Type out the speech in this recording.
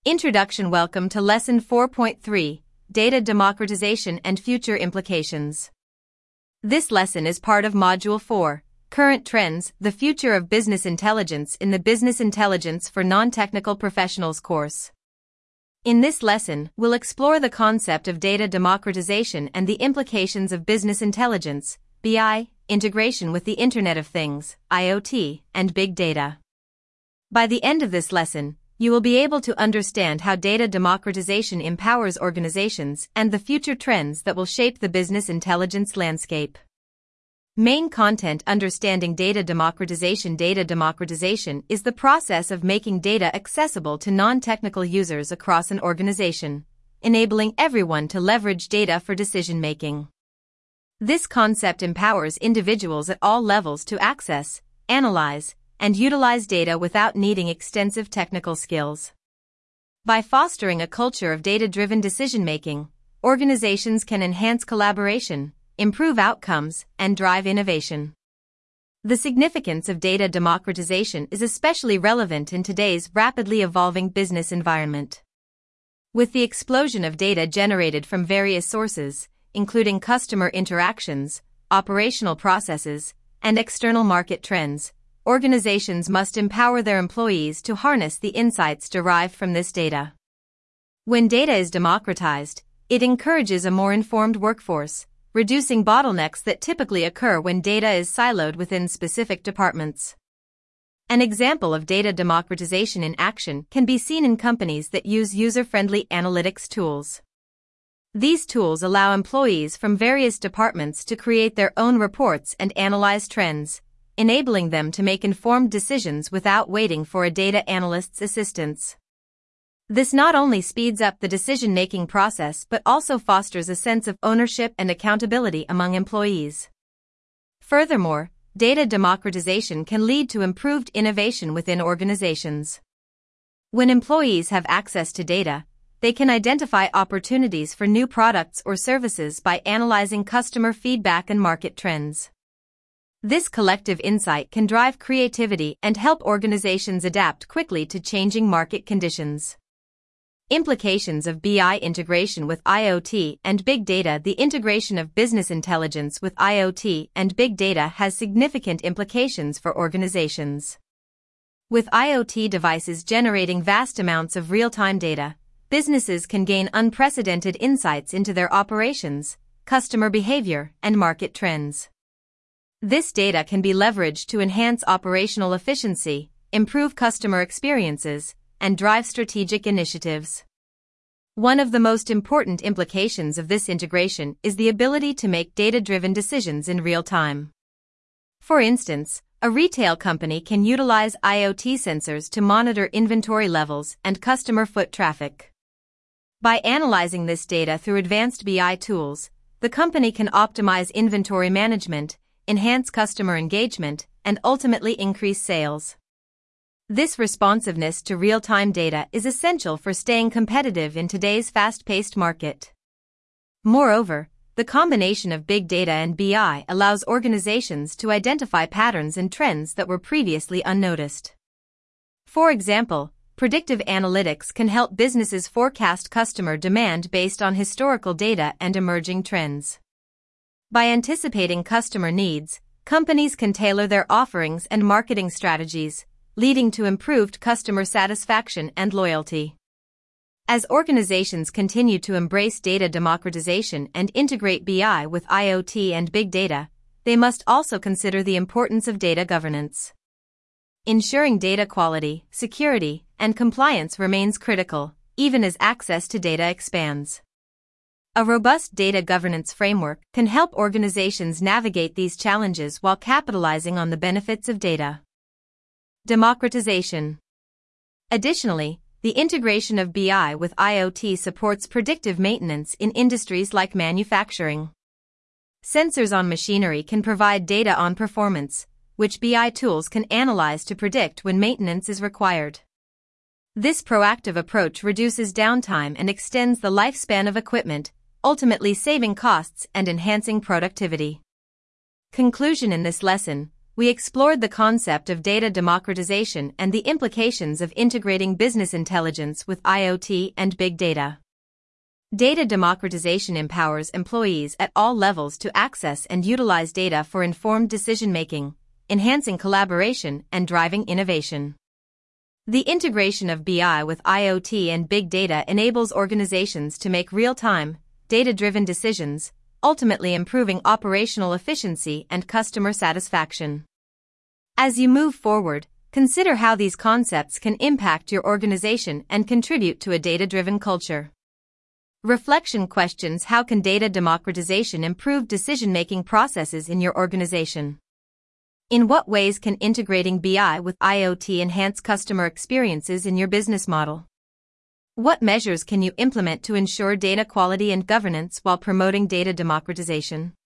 Introduction. Welcome to Lesson 4.3, Data Democratization and Future Implications. This lesson is part of Module 4, Current Trends, the Future of Business Intelligence in the Business Intelligence for Non-Technical Professionals course. In this lesson, we'll explore the concept of data democratization and the implications of business intelligence, BI, integration with the Internet of Things, IoT, and big data. By the end of this lesson, you will be able to understand how data democratization empowers organizations and the future trends that will shape the business intelligence landscape. Main content. Understanding data democratization. Data democratization is the process of making data accessible to non-technical users across an organization, enabling everyone to leverage data for decision-making. This concept empowers individuals at all levels to access, analyze, and utilize data without needing extensive technical skills. By fostering a culture of data-driven decision-making, organizations can enhance collaboration, improve outcomes, and drive innovation. The significance of data democratization is especially relevant in today's rapidly evolving business environment. With the explosion of data generated from various sources, including customer interactions, operational processes, and external market trends, organizations must empower their employees to harness the insights derived from this data. When data is democratized, it encourages a more informed workforce, reducing bottlenecks that typically occur when data is siloed within specific departments. An example of data democratization in action can be seen in companies that use user-friendly analytics tools. These tools allow employees from various departments to create their own reports and analyze trends, enabling them to make informed decisions without waiting for a data analyst's assistance. This not only speeds up the decision-making process but also fosters a sense of ownership and accountability among employees. Furthermore, data democratization can lead to improved innovation within organizations. When employees have access to data, they can identify opportunities for new products or services by analyzing customer feedback and market trends. This collective insight can drive creativity and help organizations adapt quickly to changing market conditions. Implications of BI integration with IoT and big data. The integration of business intelligence with IoT and big data has significant implications for organizations. With IoT devices generating vast amounts of real-time data, businesses can gain unprecedented insights into their operations, customer behavior, and market trends. This data can be leveraged to enhance operational efficiency, improve customer experiences, and drive strategic initiatives. One of the most important implications of this integration is the ability to make data-driven decisions in real time. For instance, a retail company can utilize IoT sensors to monitor inventory levels and customer foot traffic. By analyzing this data through advanced BI tools, the company can optimize inventory management, enhance customer engagement, and ultimately increase sales. This responsiveness to real-time data is essential for staying competitive in today's fast-paced market. Moreover, the combination of big data and BI allows organizations to identify patterns and trends that were previously unnoticed. For example, predictive analytics can help businesses forecast customer demand based on historical data and emerging trends. By anticipating customer needs, companies can tailor their offerings and marketing strategies, leading to improved customer satisfaction and loyalty. As organizations continue to embrace data democratization and integrate BI with IoT and big data, they must also consider the importance of data governance. Ensuring data quality, security, and compliance remains critical, even as access to data expands. A robust data governance framework can help organizations navigate these challenges while capitalizing on the benefits of data democratization. Additionally, the integration of BI with IoT supports predictive maintenance in industries like manufacturing. Sensors on machinery can provide data on performance, which BI tools can analyze to predict when maintenance is required. This proactive approach reduces downtime and extends the lifespan of equipment, ultimately saving costs and enhancing productivity. Conclusion. In this lesson, we explored the concept of data democratization and the implications of integrating business intelligence with IoT and big data. Data democratization empowers employees at all levels to access and utilize data for informed decision-making, enhancing collaboration and driving innovation. The integration of BI with IoT and big data enables organizations to make real-time, data-driven decisions, ultimately improving operational efficiency and customer satisfaction. As you move forward, consider how these concepts can impact your organization and contribute to a data-driven culture. Reflection questions: how can data democratization improve decision-making processes in your organization? In what ways can integrating BI with IoT enhance customer experiences in your business model? What measures can you implement to ensure data quality and governance while promoting data democratization?